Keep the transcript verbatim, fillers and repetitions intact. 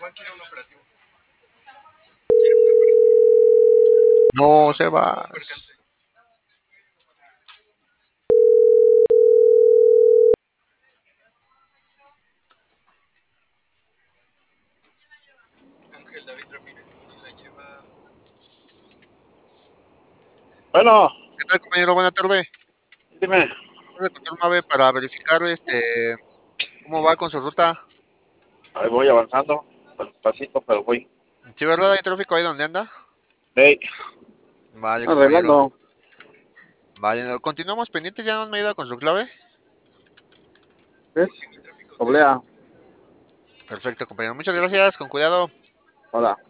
No, se va. Bueno, ¿Qué tal, compañero? Buena tarde. dime. ¿Puede contar un ave para verificar este cómo va con su ruta? Ahí voy avanzando, despacito, pero voy. ¿Sí, verdad? ¿Hay tráfico ahí donde anda? Hey, Vale, compañero. arreglando. Vale, no, continuamos pendientes, ya no me ayuda con su clave. ¿Ves? Doblea. Perfecto, compañero. Muchas gracias, con cuidado. Hola.